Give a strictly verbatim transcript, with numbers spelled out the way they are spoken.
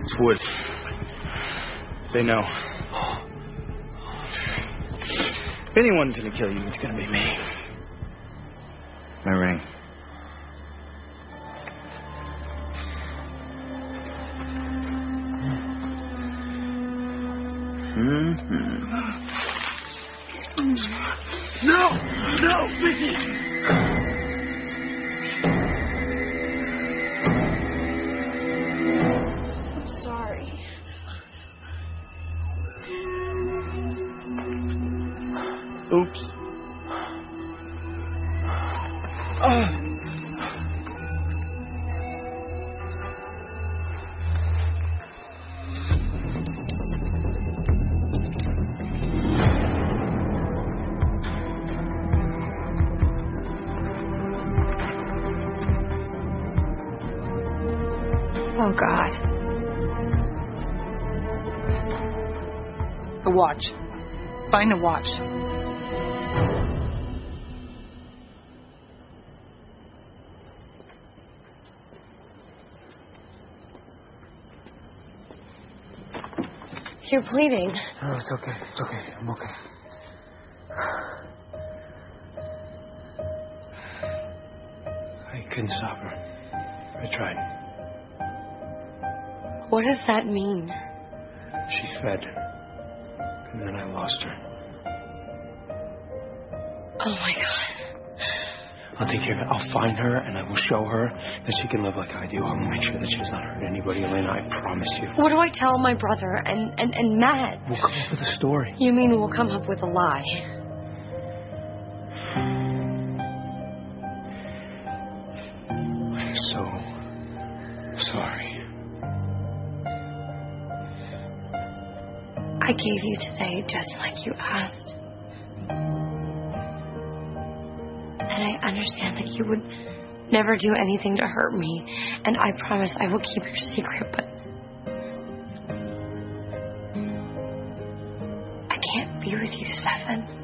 It's wood. They know. If anyone's gonna kill you, it's gonna be me. My ring. Mm-hmm. No! No, Vicky! I'm sorry. Oops. Uh. Oh, God. A watch. Find a watch. You're bleeding. Oh, it's okay. It's okay. I'm okay. I couldn't stop her. I tried. What does that mean? She fed. And then I lost her. Oh, my God. I'll take care of it. I'll find her and I will show her that she can live like I do. I will make sure that she does not hurt anybody, Elena. I promise you. What do I tell my brother and, and, and Matt? We'll come up with a story. You mean we'll come up with a lie? I'm so sorry. I gave you today just like you asked. And I understand that you would never do anything to hurt me. And I promise I will keep your secret, but I can't be with you, Stefan.